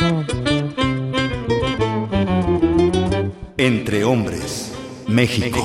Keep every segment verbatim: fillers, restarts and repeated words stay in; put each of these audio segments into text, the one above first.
Entre Hombres, México.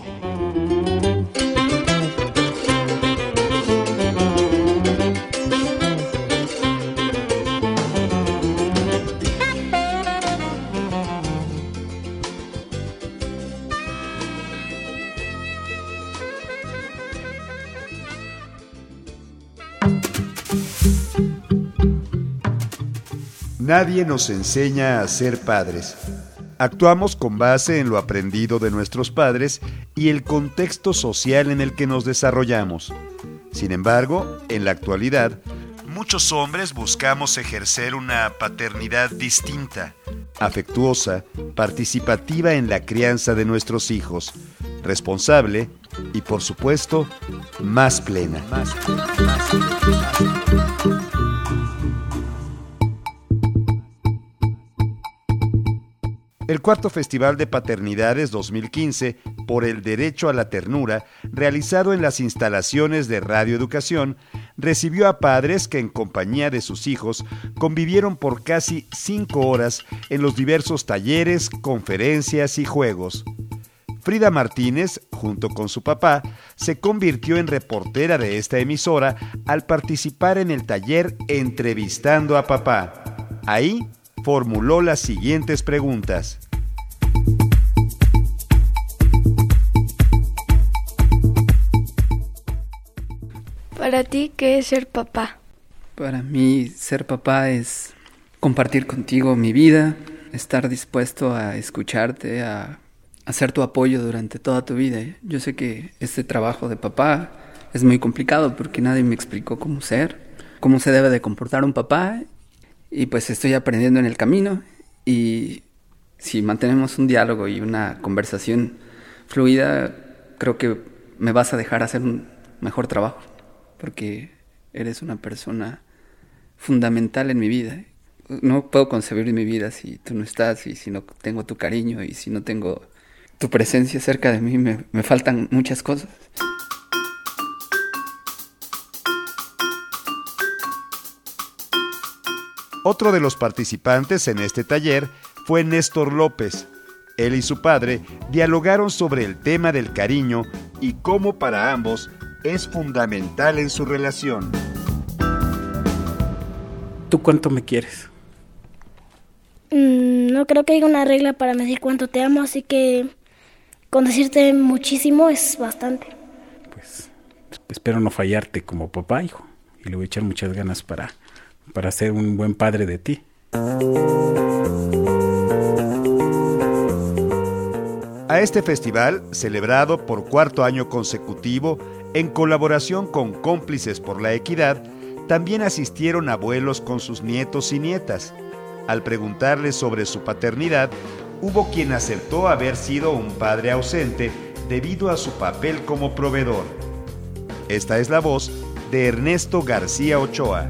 Nadie nos enseña a ser padres. Actuamos con base en lo aprendido de nuestros padres y el contexto social en el que nos desarrollamos. Sin embargo, en la actualidad, muchos hombres buscamos ejercer una paternidad distinta, afectuosa, participativa en la crianza de nuestros hijos, responsable y, por supuesto, más plena. Más plena, más plena, más plena. El cuarto Festival de Paternidades dos mil quince, por el Derecho a la Ternura, realizado en las instalaciones de Radio Educación, recibió a padres que en compañía de sus hijos convivieron por casi cinco horas en los diversos talleres, conferencias y juegos. Frida Martínez, junto con su papá, se convirtió en reportera de esta emisora al participar en el taller Entrevistando a Papá. Ahí formuló las siguientes preguntas. Para ti, ¿qué es ser papá? Para mí, ser papá es compartir contigo mi vida, estar dispuesto a escucharte, a hacer tu apoyo durante toda tu vida. Yo sé que este trabajo de papá es muy complicado porque nadie me explicó cómo ser, cómo se debe de comportar un papá. Y pues estoy aprendiendo en el camino y si mantenemos un diálogo y una conversación fluida, creo que me vas a dejar hacer un mejor trabajo, porque eres una persona fundamental en mi vida. No puedo concebir mi vida si tú no estás y si no tengo tu cariño y si no tengo tu presencia cerca de mí, me, me faltan muchas cosas. Otro de los participantes en este taller fue Néstor López. Él y su padre dialogaron sobre el tema del cariño y cómo para ambos es fundamental en su relación. ¿Tú cuánto me quieres? Mm, no creo que haya una regla para medir cuánto te amo, así que con decirte muchísimo es bastante. Pues espero no fallarte como papá, hijo, y le voy a echar muchas ganas para... para ser un buen padre de ti. A este festival, celebrado por cuarto año consecutivo, en colaboración con Cómplices por la Equidad, también asistieron abuelos con sus nietos y nietas. Al preguntarles sobre su paternidad, hubo quien aceptó haber sido un padre ausente debido a su papel como proveedor. Esta es la voz de Ernesto García Ochoa.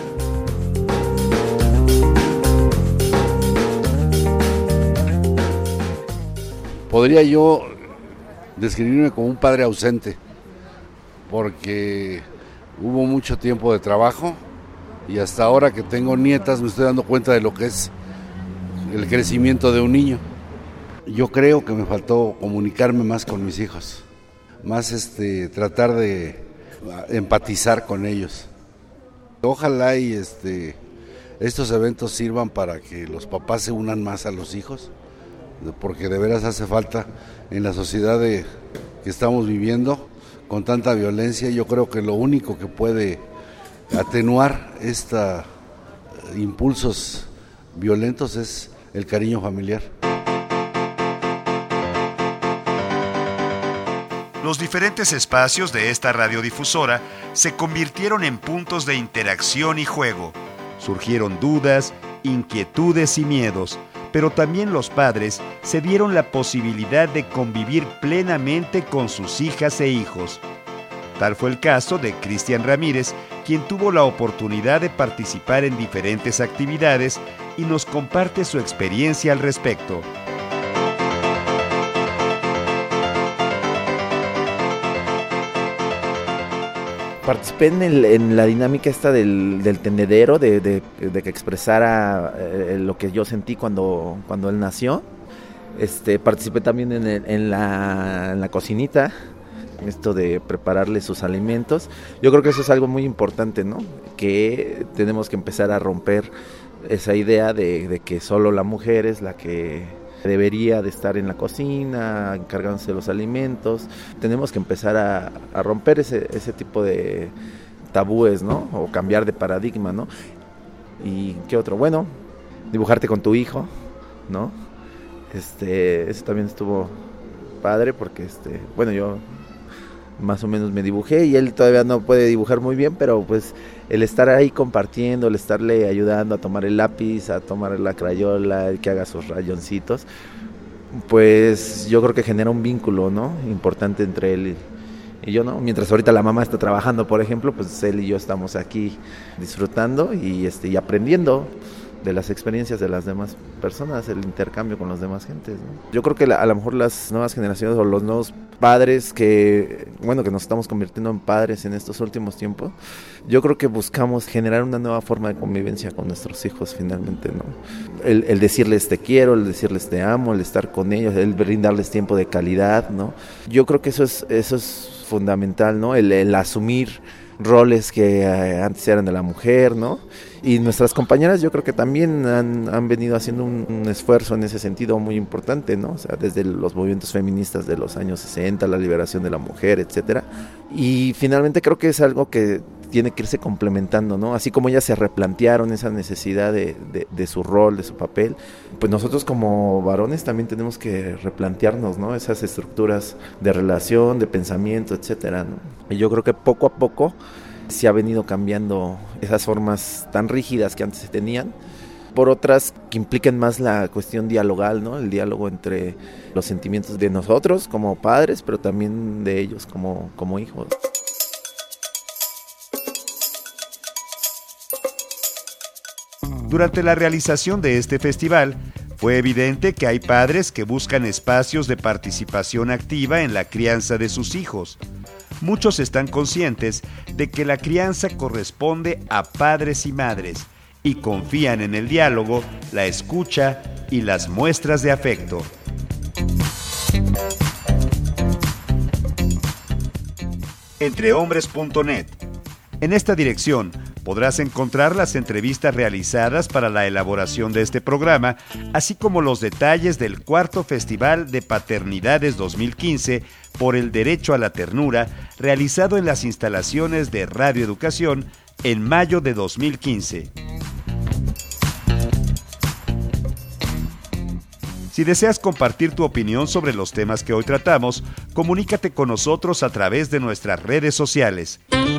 Podría yo describirme como un padre ausente, porque hubo mucho tiempo de trabajo y hasta ahora que tengo nietas me estoy dando cuenta de lo que es el crecimiento de un niño. Yo creo que me faltó comunicarme más con mis hijos, más este, tratar de empatizar con ellos. Ojalá y este, estos eventos sirvan para que los papás se unan más a los hijos, porque de veras hace falta en la sociedad de, que estamos viviendo con tanta violencia. Yo creo que lo único que puede atenuar estos impulsos violentos es el cariño familiar. Los diferentes espacios de esta radiodifusora se convirtieron en puntos de interacción y juego. Surgieron dudas, inquietudes y miedos, pero también los padres se dieron la posibilidad de convivir plenamente con sus hijas e hijos. Tal fue el caso de Cristian Ramírez, quien tuvo la oportunidad de participar en diferentes actividades y nos comparte su experiencia al respecto. Participé en, el, en la dinámica esta del, del tendedero, de, de, de que expresara eh, lo que yo sentí cuando, cuando él nació. Este, participé también en, el, en, la, en la cocinita, esto de prepararle sus alimentos. Yo creo que eso es algo muy importante, ¿no? Que tenemos que empezar a romper esa idea de, de que solo la mujer es la que debería de estar en la cocina, encargándose de los alimentos. Tenemos que empezar a, a romper ese, ese tipo de tabúes, ¿no? O cambiar de paradigma, ¿no? ¿Y qué otro? Bueno, dibujarte con tu hijo, ¿no? Este, eso también estuvo padre porque, este, bueno, yo más o menos me dibujé y él todavía no puede dibujar muy bien, pero pues el estar ahí compartiendo, el estarle ayudando a tomar el lápiz, a tomar la crayola, el que haga sus rayoncitos, pues yo creo que genera un vínculo, ¿no? Importante entre él y, y yo, ¿no? Mientras ahorita la mamá está trabajando, por ejemplo, pues él y yo estamos aquí disfrutando y, este, y aprendiendo de las experiencias de las demás personas, el intercambio con las demás gentes, ¿no? Yo creo que la, a lo mejor las nuevas generaciones o los nuevos padres que, bueno, que nos estamos convirtiendo en padres en estos últimos tiempos, yo creo que buscamos generar una nueva forma de convivencia con nuestros hijos finalmente, ¿no? El, el decirles te quiero, el decirles te amo, el estar con ellos, el brindarles tiempo de calidad, ¿no? Yo creo que eso es, eso es fundamental, ¿no? El, el asumir roles que eh, antes eran de la mujer, ¿no? Y nuestras compañeras yo creo que también han, han venido haciendo un, un esfuerzo en ese sentido muy importante, ¿no? O sea, desde los movimientos feministas de los años sesenta, la liberación de la mujer, etcétera. Y finalmente creo que es algo que tiene que irse complementando, ¿no? Así como ellas se replantearon esa necesidad de, de, de su rol, de su papel, pues nosotros como varones también tenemos que replantearnos, ¿no? Esas estructuras de relación, de pensamiento, etcétera, ¿no? Y yo creo que poco a poco se ha venido cambiando esas formas tan rígidas que antes se tenían por otras que impliquen más la cuestión dialogal, ¿no? El diálogo entre los sentimientos de nosotros como padres, pero también de ellos como, como hijos. Durante la realización de este festival, fue evidente que hay padres que buscan espacios de participación activa en la crianza de sus hijos. Muchos están conscientes de que la crianza corresponde a padres y madres y confían en el diálogo, la escucha y las muestras de afecto. entrehombres punto net. En esta dirección podrás encontrar las entrevistas realizadas para la elaboración de este programa, así como los detalles del cuarto Festival de Paternidades dos mil quince por el Derecho a la Ternura, realizado en las instalaciones de Radio Educación en mayo de dos mil quince. Si deseas compartir tu opinión sobre los temas que hoy tratamos, comunícate con nosotros a través de nuestras redes sociales.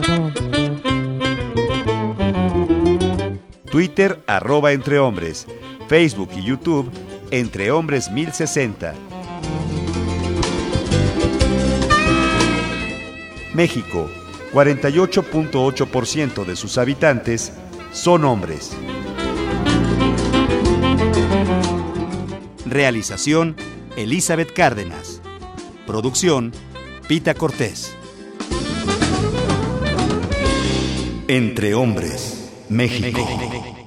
Twitter, arroba Entre Hombres, Facebook y YouTube, Entre Hombres mil sesenta. México, cuarenta y ocho punto ocho por ciento de sus habitantes son hombres. Realización, Elizabeth Cárdenas. Producción, Pita Cortés. Entre Hombres, México.